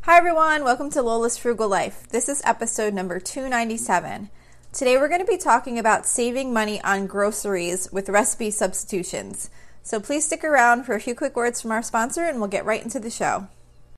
Hi everyone, welcome to Lola's Frugal Life. This is episode number 297. Today we're going to be talking about saving money on groceries with recipe substitutions. So please stick around for a few quick words from our sponsor and we'll get right into the show.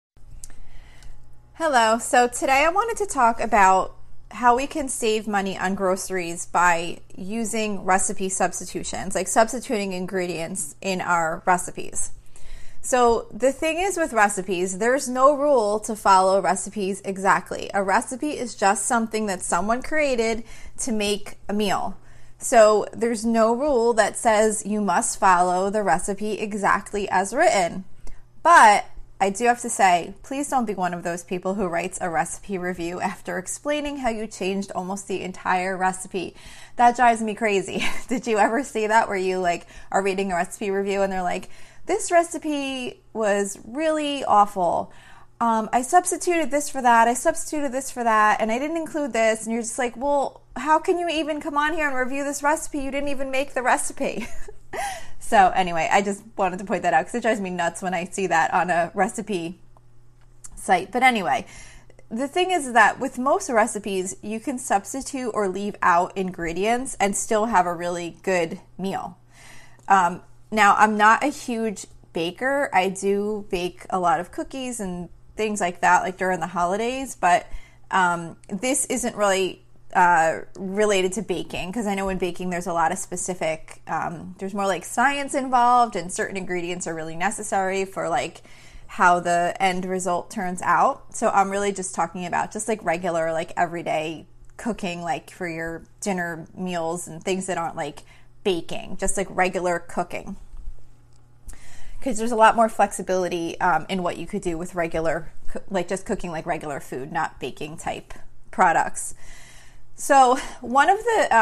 Hello, so today I wanted to talk about how we can save money on groceries by using recipe substitutions, like substituting ingredients in our recipes. So the thing is with recipes, there's no rule to follow recipes exactly. A recipe is just something that someone created to make a meal. So there's no rule that says you must follow the recipe exactly as written. But I do have to say, please don't be one of those people who writes a recipe review after explaining how you changed almost the entire recipe. That drives me crazy. Did you ever see that where you are reading a recipe review and they're like, this recipe was really awful. I substituted this for that. I substituted this for that. And I didn't include this. And you're just like, well, how can you even come on here and review this recipe? You didn't even make the recipe. So anyway, I just wanted to point that out because it drives me nuts when I see that on a recipe site. But anyway, the thing is that with most recipes, you can substitute or leave out ingredients and still have a really good meal. Now, I'm not a huge baker. I do bake a lot of cookies and things like that, like during the holidays, but this isn't really related to baking, because I know in baking there's a lot of specific, there's more like science involved, and certain ingredients are really necessary for like how the end result turns out. So I'm really just talking about just like regular, like everyday cooking, like for your dinner meals and things that aren't like baking, just like regular cooking, because there's a lot more flexibility in what you could do with regular, like just cooking like regular food, not baking type products. So one of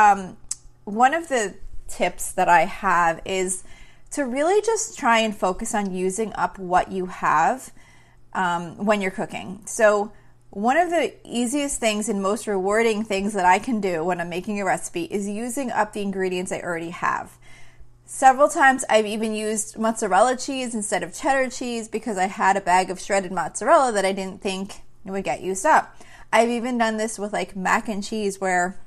the tips that I have is to really just try and focus on using up what you have when you're cooking. So one of the easiest things and most rewarding things that I can do when I'm making a recipe is using up the ingredients I already have. Several times I've even used mozzarella cheese instead of cheddar cheese because I had a bag of shredded mozzarella that I didn't think would get used up. I've even done this with like mac and cheese where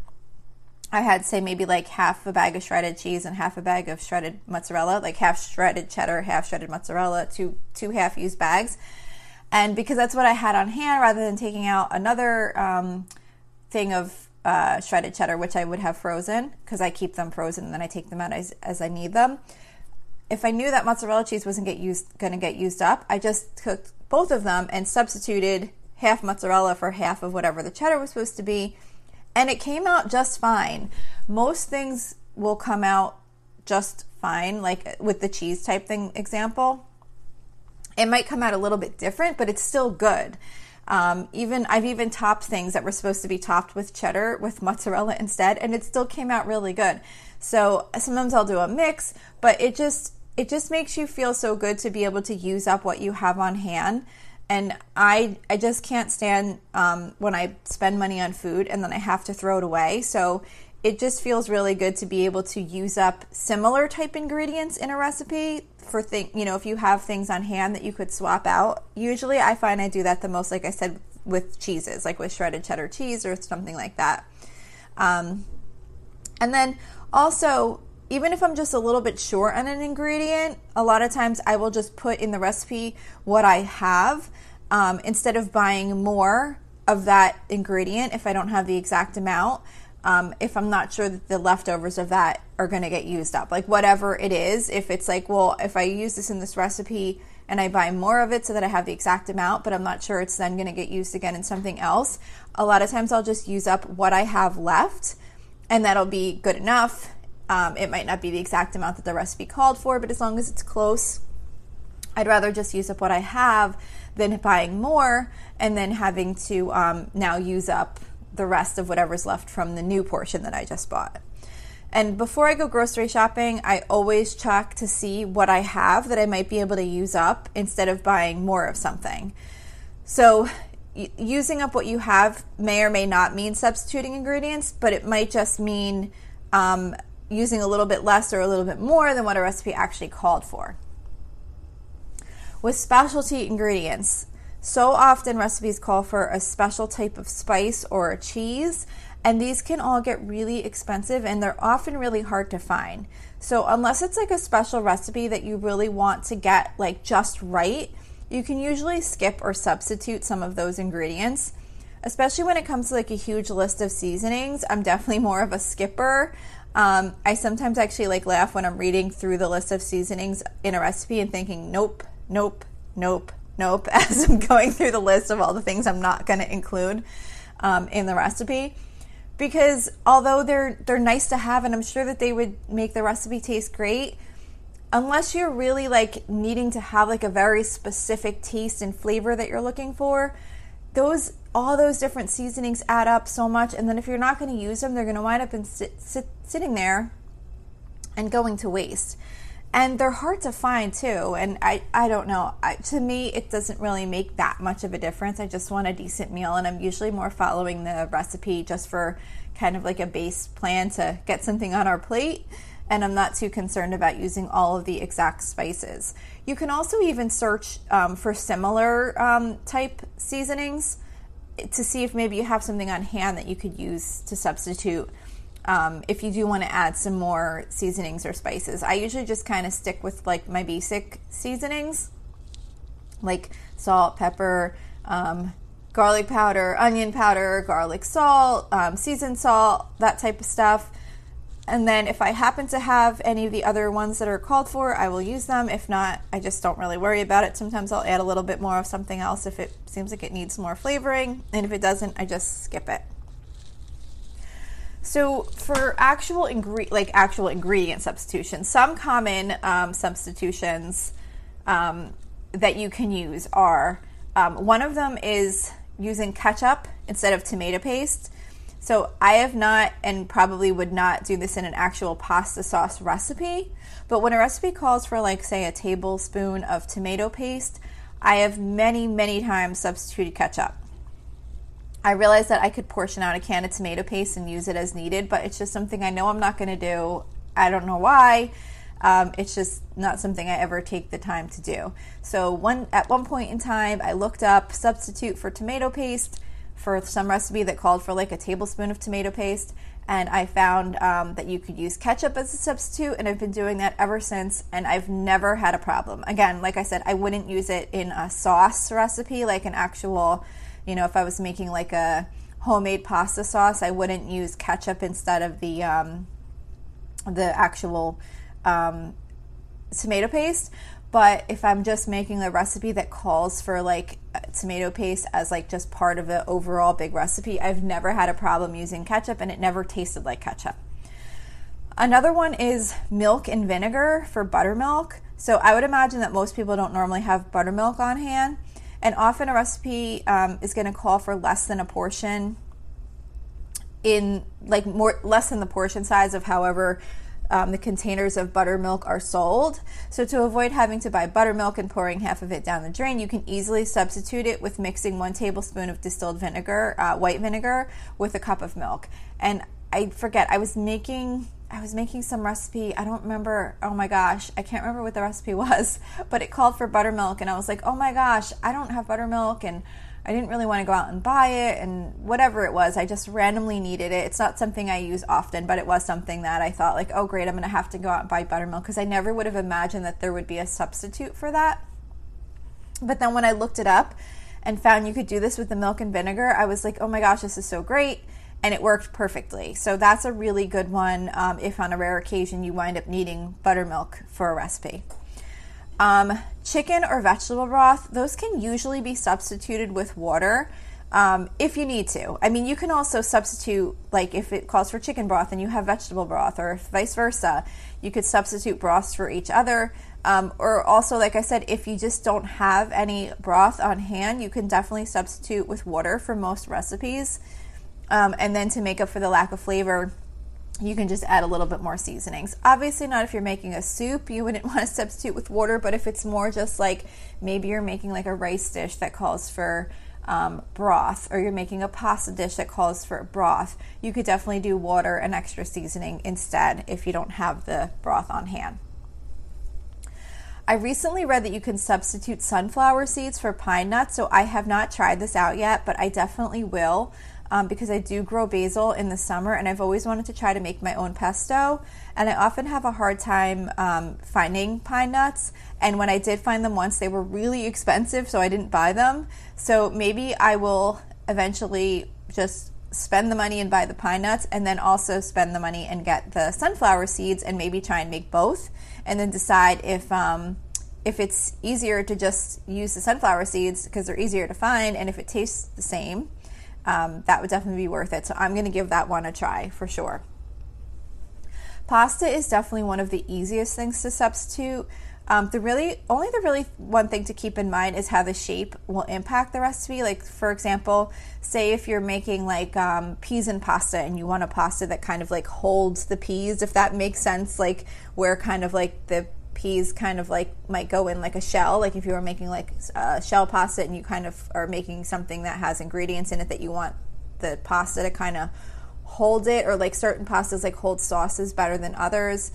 I had, say, maybe like half a bag of shredded cheese and half a bag of shredded mozzarella, like half shredded cheddar, half shredded mozzarella, two half-used bags. And because that's what I had on hand, rather than taking out another thing of shredded cheddar, which I would have frozen, because I keep them frozen and then I take them out as I need them. If I knew that mozzarella cheese wasn't going to get used up, I just cooked both of them and substituted half mozzarella for half of whatever the cheddar was supposed to be, and it came out just fine. Most things will come out just fine, like with the cheese type thing example. It might come out a little bit different, but it's still good. I've even topped things that were supposed to be topped with cheddar with mozzarella instead, and it still came out really good. So sometimes I'll do a mix, but it just makes you feel so good to be able to use up what you have on hand. And I just can't stand when I spend money on food and then I have to throw it away. So it just feels really good to be able to use up similar type ingredients in a recipe for if you have things on hand that you could swap out. Usually I find I do that the most, like I said, with cheeses, like with shredded cheddar cheese or something like that. And then also, even if I'm just a little bit short on an ingredient, a lot of times I will just put in the recipe what I have instead of buying more of that ingredient if I don't have the exact amount. If I'm not sure that the leftovers of that are going to get used up, like whatever it is, if it's like, well, if I use this in this recipe and I buy more of it so that I have the exact amount, but I'm not sure it's then going to get used again in something else, a lot of times I'll just use up what I have left and that'll be good enough. It might not be the exact amount that the recipe called for, but as long as it's close, I'd rather just use up what I have than buying more and then having to now use up the rest of whatever's left from the new portion that I just bought. And before I go grocery shopping, I always check to see what I have that I might be able to use up instead of buying more of something. So using up what you have may or may not mean substituting ingredients, but it might just mean using a little bit less or a little bit more than what a recipe actually called for. With specialty ingredients, So often recipes call for a special type of spice or a cheese, and these can all get really expensive and they're often really hard to find. So unless it's like a special recipe that you really want to get like just right, you can usually skip or substitute some of those ingredients. Especially when it comes to like a huge list of seasonings, I'm definitely more of a skipper. I sometimes actually like laugh when I'm reading through the list of seasonings in a recipe and thinking, nope, nope, nope, nope, as I'm going through the list of all the things I'm not going to include in the recipe. Because although they're nice to have, and I'm sure that they would make the recipe taste great, unless you're really like needing to have like a very specific taste and flavor that you're looking for, all those different seasonings add up so much, and then if you're not going to use them, they're going to wind up sitting there and going to waste. And they're hard to find too, and I don't know. To me, it doesn't really make that much of a difference. I just want a decent meal, and I'm usually more following the recipe just for kind of like a base plan to get something on our plate, and I'm not too concerned about using all of the exact spices. You can also even search for similar type seasonings to see if maybe you have something on hand that you could use to substitute if you do want to add some more seasonings or spices. I usually just kind of stick with like my basic seasonings, like salt, pepper, garlic powder, onion powder, garlic salt, seasoned salt, that type of stuff. And then if I happen to have any of the other ones that are called for, I will use them. If not, I just don't really worry about it. Sometimes I'll add a little bit more of something else if it seems like it needs more flavoring. And if it doesn't, I just skip it. So for actual ingredient substitutions, some common substitutions that you can use are, one of them is using ketchup instead of tomato paste. So I have not, and probably would not do this in an actual pasta sauce recipe, but when a recipe calls for like say a tablespoon of tomato paste, I have many, many times substituted ketchup. I realized that I could portion out a can of tomato paste and use it as needed, but it's just something I know I'm not going to do. I don't know why. It's just not something I ever take the time to do. So at one point in time, I looked up substitute for tomato paste for some recipe that called for like a tablespoon of tomato paste, and I found that you could use ketchup as a substitute, and I've been doing that ever since, and I've never had a problem. Again, like I said, I wouldn't use it in a sauce recipe, like an actual, if I was making like a homemade pasta sauce, I wouldn't use ketchup instead of the actual tomato paste. But if I'm just making a recipe that calls for like tomato paste as like just part of the overall big recipe, I've never had a problem using ketchup, and it never tasted like ketchup. Another one is milk and vinegar for buttermilk. So I would imagine that most people don't normally have buttermilk on hand, and often a recipe is going to call for less than a portion less than the portion size of however the containers of buttermilk are sold. So to avoid having to buy buttermilk and pouring half of it down the drain, you can easily substitute it with mixing 1 tablespoon of distilled vinegar, white vinegar, with a cup of milk. And I forget, I was making some recipe, I don't remember, oh my gosh, I can't remember what the recipe was, but it called for buttermilk, and I was like, oh my gosh, I don't have buttermilk, and I didn't really want to go out and buy it, and whatever it was, I just randomly needed it. It's not something I use often, but it was something that I thought like, oh great, I'm going to have to go out and buy buttermilk, because I never would have imagined that there would be a substitute for that. But then when I looked it up and found you could do this with the milk and vinegar, I was like, oh my gosh, this is so great, and it worked perfectly. So that's a really good one if on a rare occasion you wind up needing buttermilk for a recipe. Chicken or vegetable broth, those can usually be substituted with water if you need to. I mean, you can also substitute, like if it calls for chicken broth and you have vegetable broth, or vice versa, you could substitute broths for each other. Or also, like I said, if you just don't have any broth on hand, you can definitely substitute with water for most recipes. And then to make up for the lack of flavor, you can just add a little bit more seasonings. Obviously not if you're making a soup, you wouldn't want to substitute with water, but if it's more just like maybe you're making like a rice dish that calls for broth, or you're making a pasta dish that calls for broth, you could definitely do water and extra seasoning instead if you don't have the broth on hand. I recently read that you can substitute sunflower seeds for pine nuts, so I have not tried this out yet, but I definitely will. Because I do grow basil in the summer, and I've always wanted to try to make my own pesto, and I often have a hard time finding pine nuts, and when I did find them once, they were really expensive, so I didn't buy them. So maybe I will eventually just spend the money and buy the pine nuts, and then also spend the money and get the sunflower seeds, and maybe try and make both, and then decide if it's easier to just use the sunflower seeds because they're easier to find, and if it tastes the same, that would definitely be worth it. So I'm going to give that one a try for sure. Pasta is definitely one of the easiest things to substitute. The really one thing to keep in mind is how the shape will impact the recipe. Like, for example, say if you're making like peas and pasta, and you want a pasta that kind of like holds the peas, if that makes sense, like where kind of like the peas kind of like might go in like a shell, like if you were making like shell pasta and you kind of are making something that has ingredients in it that you want the pasta to kind of hold it, or like certain pastas like hold sauces better than others.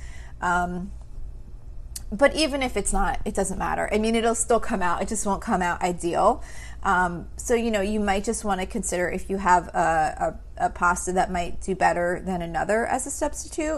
But even if it's not, it doesn't matter. I mean, it'll still come out, it just won't come out ideal. So, you might just want to consider if you have a pasta that might do better than another as a substitute.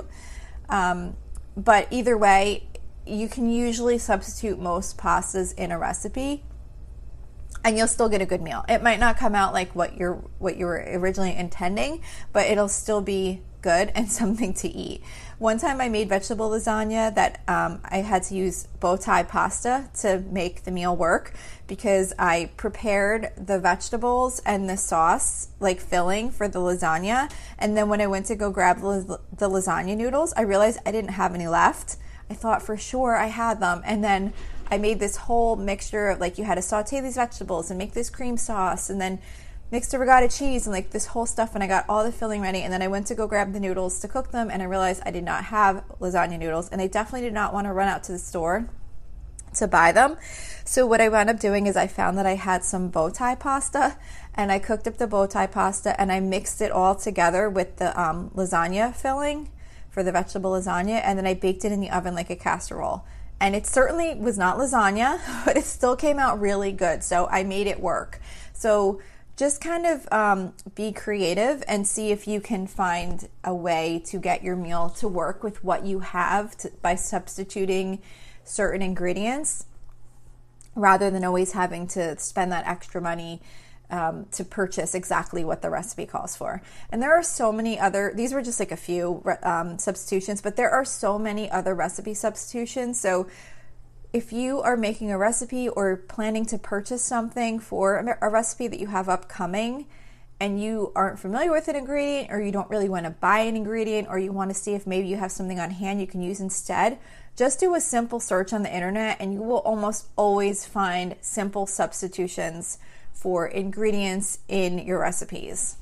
But either way, you can usually substitute most pastas in a recipe, and you'll still get a good meal. It might not come out like what you were originally intending, but it'll still be good and something to eat. One time I made vegetable lasagna that I had to use bow tie pasta to make the meal work, because I prepared the vegetables and the sauce like filling for the lasagna, and then when I went to go grab the lasagna noodles, I realized I didn't have any left. I thought for sure I had them, and then I made this whole mixture of like, you had to saute these vegetables and make this cream sauce, and then mix the ricotta cheese and like this whole stuff, and I got all the filling ready, and then I went to go grab the noodles to cook them, and I realized I did not have lasagna noodles, and I definitely did not want to run out to the store to buy them. So what I wound up doing is I found that I had some bow tie pasta, and I cooked up the bow tie pasta, and I mixed it all together with the lasagna filling for the vegetable lasagna, and then I baked it in the oven like a casserole. And it certainly was not lasagna, but it still came out really good, so I made it work. So just kind of be creative and see if you can find a way to get your meal to work with what you have by substituting certain ingredients, rather than always having to spend that extra money to purchase exactly what the recipe calls for. And there are so many other, these were just like a few substitutions, but there are so many other recipe substitutions. So if you are making a recipe or planning to purchase something for a recipe that you have upcoming, and you aren't familiar with an ingredient, or you don't really want to buy an ingredient, or you want to see if maybe you have something on hand you can use instead, just do a simple search on the internet, and you will almost always find simple substitutions for ingredients in your recipes.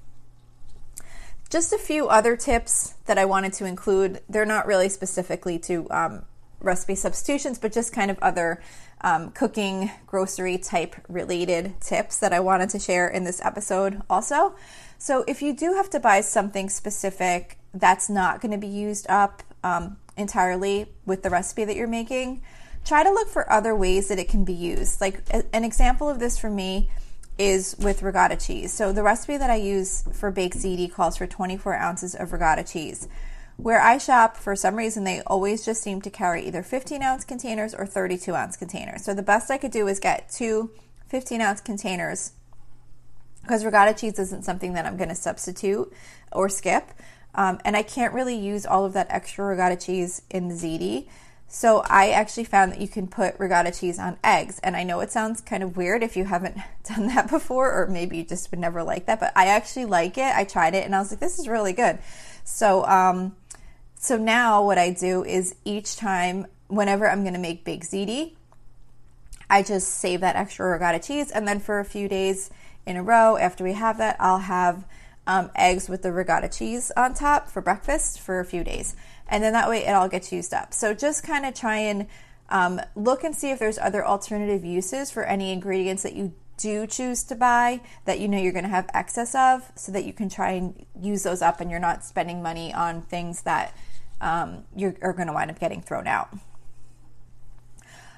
Just a few other tips that I wanted to include. They're not really specifically to recipe substitutions, but just kind of other cooking, grocery type related tips that I wanted to share in this episode also. So if you do have to buy something specific that's not going to be used up entirely with the recipe that you're making, try to look for other ways that it can be used. Like an example of this for me is with ricotta cheese. So the recipe that I use for baked ziti calls for 24 ounces of ricotta cheese. Where I shop, for some reason, they always just seem to carry either 15-ounce containers or 32-ounce containers. So the best I could do is get two 15-ounce containers, because ricotta cheese isn't something that I'm going to substitute or skip. And I can't really use all of that extra ricotta cheese in the ziti. So I actually found that you can put ricotta cheese on eggs. And I know it sounds kind of weird if you haven't done that before, or maybe you just would never like that, but I actually like it. I tried it and I was like, this is really good. So now what I do is each time, whenever I'm going to make baked ziti, I just save that extra ricotta cheese. And then for a few days in a row, after we have that, I'll have eggs with the ricotta cheese on top for breakfast for a few days. And then that way it all gets used up. So just kind of try and look and see if there's other alternative uses for any ingredients that you do choose to buy that you know you're going to have excess of, so that you can try and use those up and you're not spending money on things that are going to wind up getting thrown out.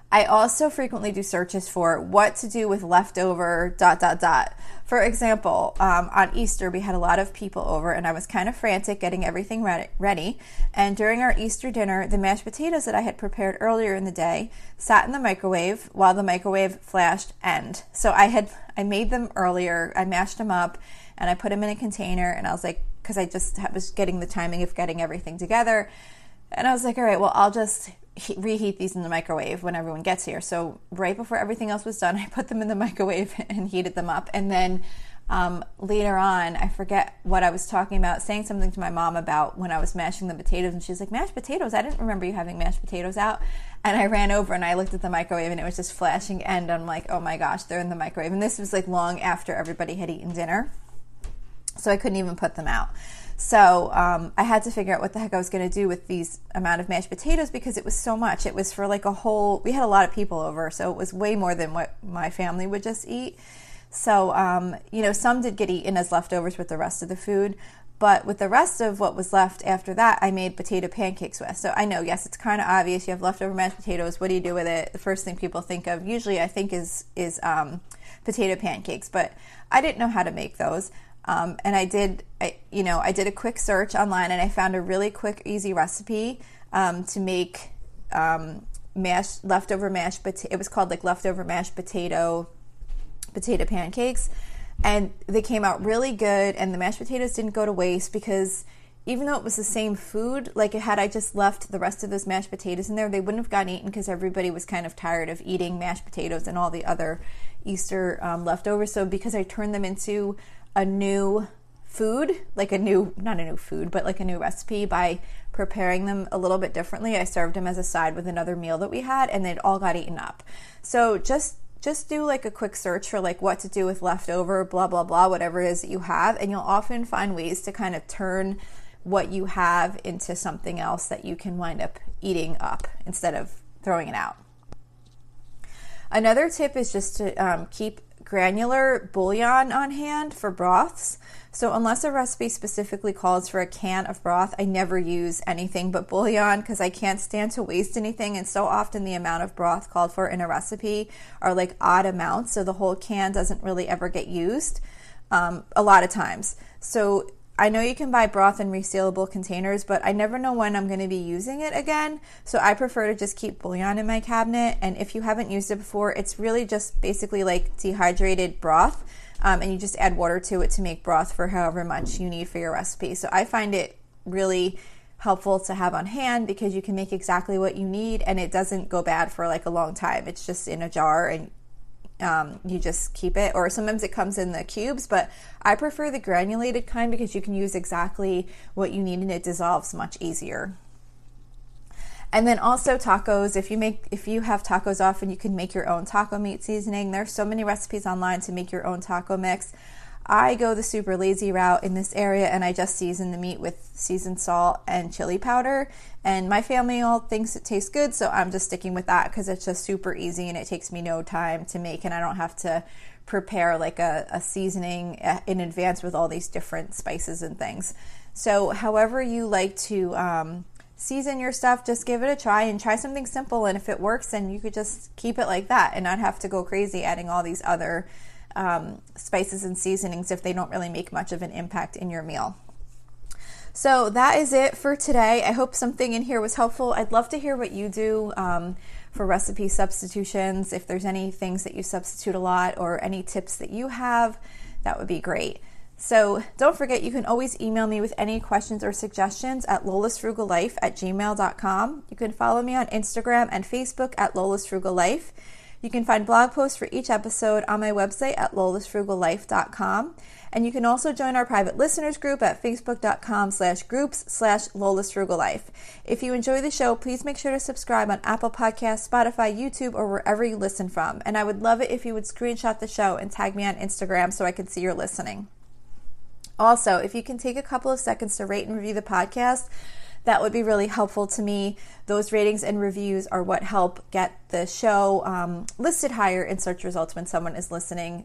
I also frequently do searches for what to do with leftover ... For example, on Easter, we had a lot of people over, and I was kind of frantic getting everything ready. And during our Easter dinner, the mashed potatoes that I had prepared earlier in the day sat in the microwave while the microwave flashed end. So I made them earlier, I mashed them up, and I put them in a container, and I was like, because I just was getting the timing of getting everything together, and I was like, all right, well, I'll just reheat these in the microwave when everyone gets here. So right before everything else was done, I put them in the microwave and heated them up. And then later on, I forget what I was talking about, saying something to my mom about when I was mashing the potatoes, and she's like, mashed potatoes? I didn't remember you having mashed potatoes out. And I ran over and I looked at the microwave, and it was just flashing end. I'm like, oh my gosh, they're in the microwave. And this was like long after everybody had eaten dinner, so I couldn't even put them out. So I had to figure out what the heck I was going to do with these amount of mashed potatoes, because it was so much. It was for like we had a lot of people over, so it was way more than what my family would just eat. So, some did get eaten as leftovers with the rest of the food, but with the rest of what was left after that, I made potato pancakes with. So I know, yes, it's kind of obvious. You have leftover mashed potatoes. What do you do with it? The first thing people think of, usually I think, is potato pancakes, but I didn't know how to make those. And I did a quick search online, and I found a really quick, easy recipe to make leftover mashed potato. It was called like leftover mashed potato pancakes, and they came out really good. And the mashed potatoes didn't go to waste, because even though it was the same food, like had I just left the rest of those mashed potatoes in there, they wouldn't have gotten eaten, because everybody was kind of tired of eating mashed potatoes and all the other Easter leftovers. So because I turned them into a new food, like not a new food, but like a new recipe, by preparing them a little bit differently, I served them as a side with another meal that we had, and they'd all got eaten up. So just do like a quick search for like what to do with leftover blah blah blah, whatever it is that you have, and you'll often find ways to kind of turn what you have into something else that you can wind up eating up instead of throwing it out. Another tip is just to keep granular bouillon on hand for broths. So unless a recipe specifically calls for a can of broth, I never use anything but bouillon, because I can't stand to waste anything. And so often the amount of broth called for in a recipe are like odd amounts, so the whole can doesn't really ever get used a lot of times. So I know you can buy broth in resealable containers, but I never know when I'm going to be using it again. So I prefer to just keep bouillon in my cabinet. And if you haven't used it before, it's really just basically like dehydrated broth. And you just add water to it to make broth for however much you need for your recipe. So I find it really helpful to have on hand, because you can make exactly what you need, and it doesn't go bad for like a long time. It's just in a jar, and you just keep it, or sometimes it comes in the cubes, but I prefer the granulated kind, because you can use exactly what you need and it dissolves much easier. And then also tacos. If you have tacos often, you can make your own taco meat seasoning. There's so many recipes online to make your own taco mix. I go the super lazy route in this area, and I just season the meat with seasoned salt and chili powder. And my family all thinks it tastes good, so I'm just sticking with that, because it's just super easy and it takes me no time to make, and I don't have to prepare like a seasoning in advance with all these different spices and things. So however you like to season your stuff, just give it a try and try something simple, and if it works, then you could just keep it like that and not have to go crazy adding all these other spices and seasonings if they don't really make much of an impact in your meal. So that is it for today. I hope something in here was helpful. I'd love to hear what you do for recipe substitutions. If there's any things that you substitute a lot, or any tips that you have, that would be great. So don't forget, you can always email me with any questions or suggestions at lolasfrugallife@gmail.com. You can follow me on Instagram and Facebook at lolasfrugallife. You can find blog posts for each episode on my website at lolasfrugallife.com. And you can also join our private listeners group at facebook.com/groups/lolasfrugallife. If you enjoy the show, please make sure to subscribe on Apple Podcasts, Spotify, YouTube, or wherever you listen from. And I would love it if you would screenshot the show and tag me on Instagram so I can see you're listening. Also, if you can take a couple of seconds to rate and review the podcast, that would be really helpful to me. Those ratings and reviews are what help get the show listed higher in search results when someone is looking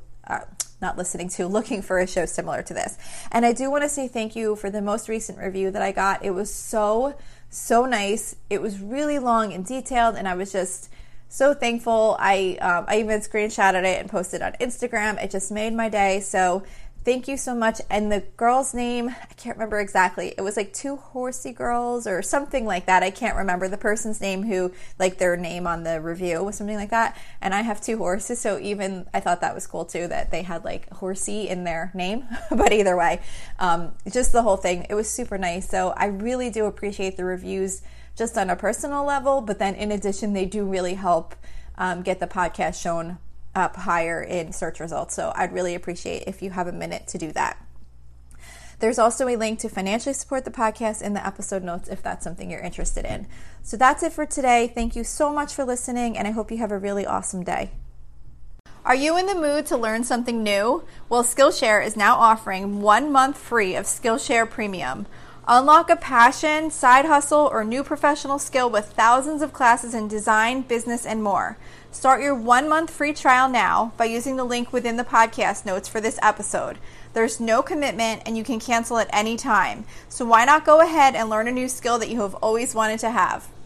for a show similar to this. And I do want to say thank you for the most recent review that I got. It was so nice. It was really long and detailed, and I was just so thankful. I even screenshotted it and posted on Instagram. It just made my day. So thank you so much. And the girl's name, I can't remember exactly. It was like Two Horsey Girls or something like that. I can't remember the person's name who, like their name on the review was something like that. And I have 2 horses, so even I thought that was cool too, that they had like horsey in their name. But either way, just the whole thing, it was super nice. So I really do appreciate the reviews just on a personal level. But then in addition, they do really help get the podcast shown up higher in search results. So I'd really appreciate if you have a minute to do that. There's also a link to financially support the podcast in the episode notes if that's something you're interested in. So that's it for today. Thank you so much for listening, and I hope you have a really awesome day. Are you in the mood to learn something new? Well, Skillshare is now offering 1 month free of Skillshare Premium. Unlock a passion, side hustle, or new professional skill with thousands of classes in design, business, and more. Start your 1 month free trial now by using the link within the podcast notes for this episode. There's no commitment and you can cancel at any time. So why not go ahead and learn a new skill that you have always wanted to have?